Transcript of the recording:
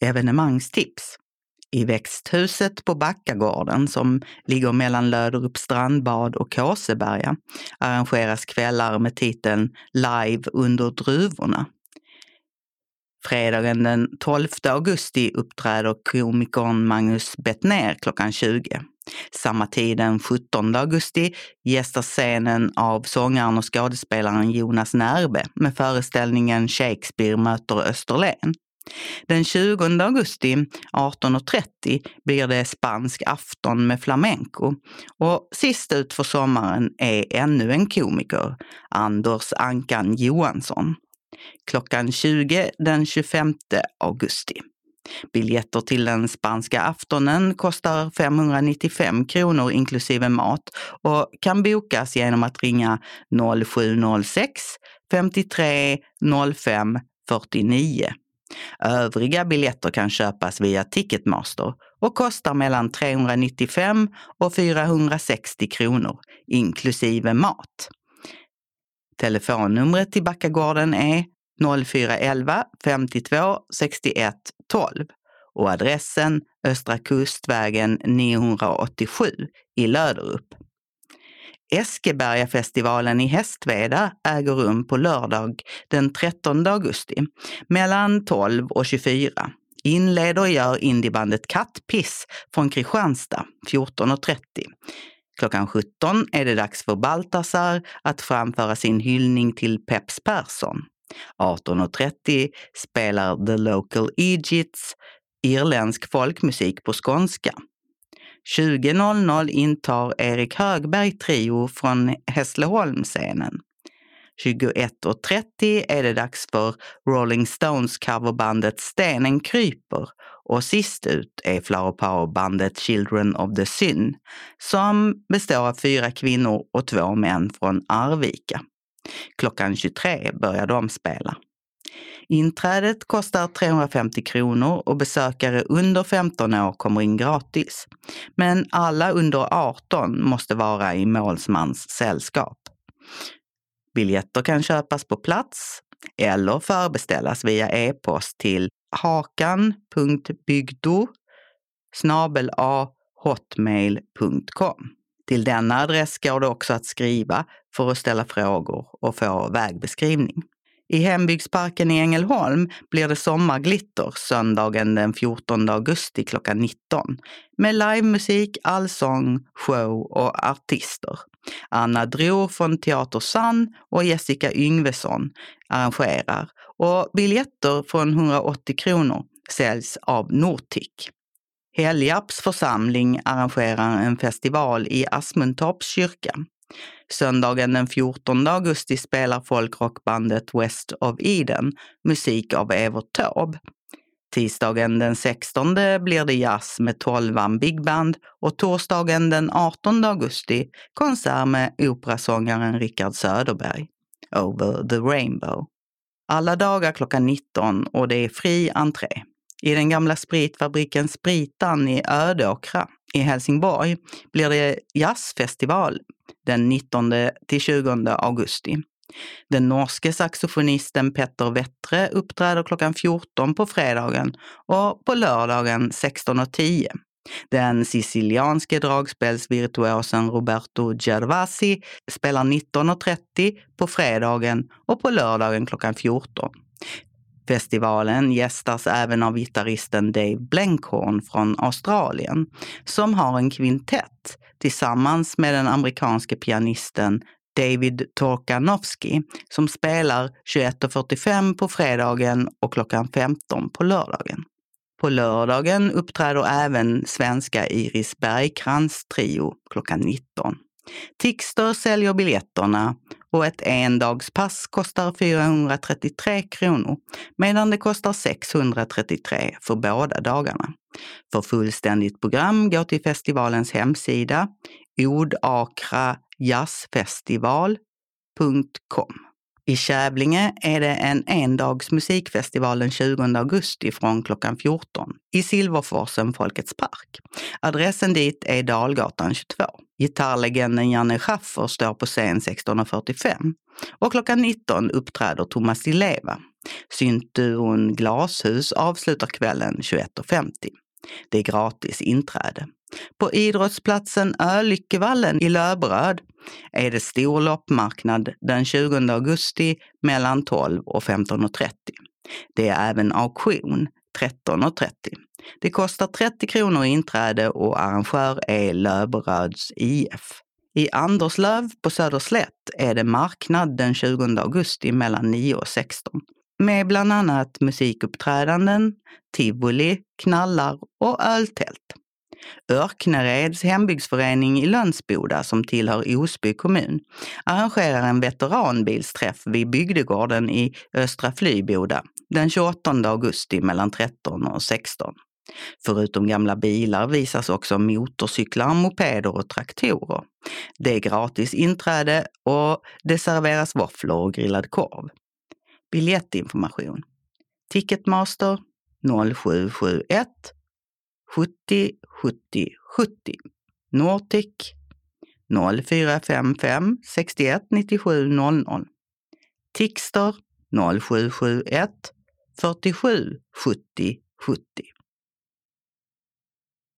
Evenemangstips. I växthuset på Backagården som ligger mellan Löderup strandbad och Kåseberga arrangeras kvällar med titeln Live under druvorna. Fredagen den 12 augusti uppträder komikern Magnus Bettner klockan 20. Samma tid den 17 augusti gästas scenen av sångaren och skådespelaren Jonas Närbe med föreställningen Shakespeare möter Österlen. Den 20 augusti 18.30 blir det spansk afton med flamenco och sist ut för sommaren är ännu en komiker, Anders Ankan Johansson. Klockan 20 den 25 augusti. Biljetter till den spanska aftonen kostar 595 kronor inklusive mat och kan bokas genom att ringa 0706 53 05 49. Övriga biljetter kan köpas via Ticketmaster och kostar mellan 395 och 460 kronor inklusive mat. Telefonnumret till Backagården är 0411 52 61 12 och adressen Östra Kustvägen 987 i Löderup. Eskebergafestivalen i Hästveda äger rum på lördag den 13 augusti mellan 12 och 24. Inleder gör indiebandet Kattpiss från Kristianstad 14.30. Klockan 17 är det dags för Baltasar att framföra sin hyllning till Peps Persson. 18.30 spelar The Local Egypts irländsk folkmusik på skånska. 20.00 intar Erik Högberg trio från Hässleholmsscenen. 21.30 är det dags för Rolling Stones coverbandet Stenen kryper och sist ut är Flower Power-bandet Children of the Sun som består av 4 kvinnor och 2 män från Arvika. Klockan 23 börjar de spela. Inträdet kostar 350 kronor och besökare under 15 år kommer in gratis. Men alla under 18 måste vara i målsmans sällskap. Biljetter kan köpas på plats eller förbeställas via e-post till hakan.bygdo@hotmail.com. Till denna adress går det också att skriva för att ställa frågor och få vägbeskrivning. I Hembygdsparken i Ängelholm blir det sommarglitter söndagen den 14 augusti klockan 19 med livemusik, allsång, show och artister. Anna Dror från Teater Sann och Jessica Yngvesson arrangerar och biljetter från 180 kronor säljs av Nortic. Helgarps församling arrangerar en festival i Asmuntorps kyrka. Söndagen den 14 augusti spelar folkrockbandet West of Eden musik av Evert Taube. Tisdagen den 16 blir det jazz med 12 Big Band och torsdagen den 18 augusti konsert med operasångaren Rickard Söderberg, Over the Rainbow. Alla dagar klockan 19 och det är fri entré. I den gamla spritfabriken Spritan i Ödåkra i Helsingborg blir det jazzfestival den 19-20 augusti. Den norske saxofonisten Petter Vettre uppträder klockan 14 på fredagen och på lördagen 16.10. Den sicilianske dragspelsvirtuosen Roberto Gervasi spelar 19.30 på fredagen och på lördagen klockan 14. Festivalen gästas även av gitarristen Dave Blenkhorn från Australien som har en kvintett tillsammans med den amerikanske pianisten David Torkanovsky som spelar 21.45 på fredagen och klockan 15 på lördagen. På lördagen uppträder även svenska Iris Bergkrans trio klockan 19. Tixter säljer biljetterna och ett endagspass kostar 433 kronor medan det kostar 633 för båda dagarna. För fullständigt program gå till festivalens hemsida odakrajazzfestival.com. I Kävlinge är det en endags musikfestival den 20 augusti från klockan 14 i Silverforsen Folkets park. Adressen dit är Dalgatan 22. Gitarrlegenden Janne Schaffer står på scen 16.45 och klockan 19 uppträder Thomas Di Leva. Syntduon Glashus avslutar kvällen 21.50. Det är gratis inträde. På idrottsplatsen Ölyckevallen i Löberöd är det stor loppmarknad den 20 augusti mellan 12 och 15.30. Det är även auktion 13.30. Det kostar 30 kronor i inträde och arrangör är Löberöds IF. I Anderslöv på Söderslätt är det marknad den 20 augusti mellan 9 och 16. Med bland annat musikuppträdanden, tivoli, knallar och öltält. Örknereds hembygdsförening i Lönsboda som tillhör Osby kommun arrangerar en veteranbilsträff vid bygdegården i Östra Flyboda den 28 augusti mellan 13 och 16. Förutom gamla bilar visas också motorcyklar, mopeder och traktorer. Det är gratis inträde och det serveras våfflor och grillad korv. Biljettinformation. Ticketmaster 0771 70 70 70. Nortic 0455 61 97 00. Tixter 0771 47 70 70.